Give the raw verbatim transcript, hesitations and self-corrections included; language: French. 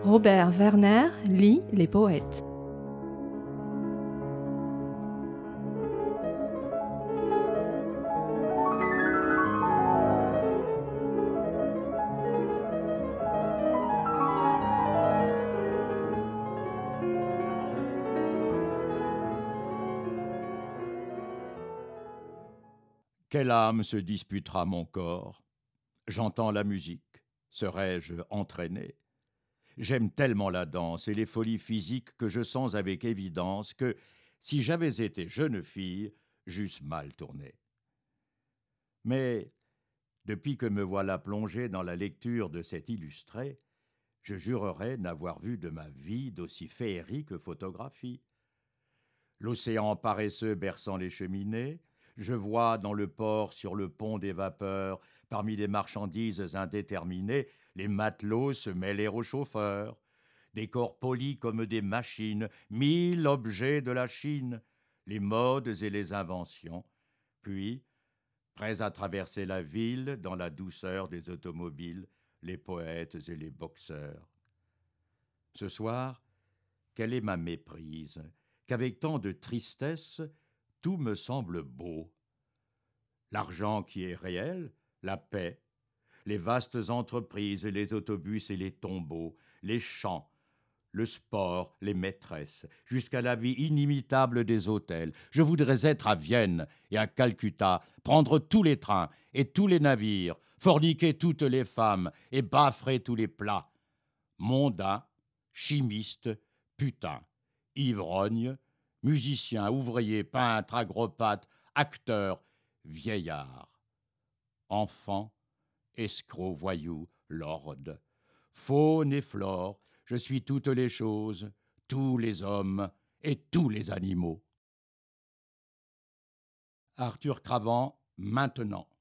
Robert Werner lit les poètes. Quelle âme se disputera mon corps? J'entends la musique, serais-je entraîné? J'aime tellement la danse et les folies physiques que je sens avec évidence que, si j'avais été jeune fille, j'eusse mal tourné. Mais, depuis que me voilà plongé dans la lecture de cet illustré, je jurerais n'avoir vu de ma vie d'aussi féerique photographie. L'océan paresseux berçant les cheminées, je vois dans le port sur le pont des vapeurs, parmi les marchandises indéterminées, les matelots se mêler aux chauffeurs, des corps polis comme des machines, mille objets de la Chine, les modes et les inventions, puis, prêts à traverser la ville dans la douceur des automobiles, les poètes et les boxeurs. Ce soir, quelle est ma méprise, qu'avec tant de tristesse, tout me semble beau. L'argent qui est réel, la paix, les vastes entreprises, les autobus et les tombeaux, les champs, le sport, les maîtresses, jusqu'à la vie inimitable des hôtels. Je voudrais être à Vienne et à Calcutta, prendre tous les trains et tous les navires, forniquer toutes les femmes et baffrer tous les plats. Mondain, chimiste, putain, ivrogne, musicien, ouvrier, peintre, agropathe, acteur, vieillard, enfant, escroc, voyou, lord, faune et flore, je suis toutes les choses, tous les hommes et tous les animaux. Arthur Cravant, maintenant.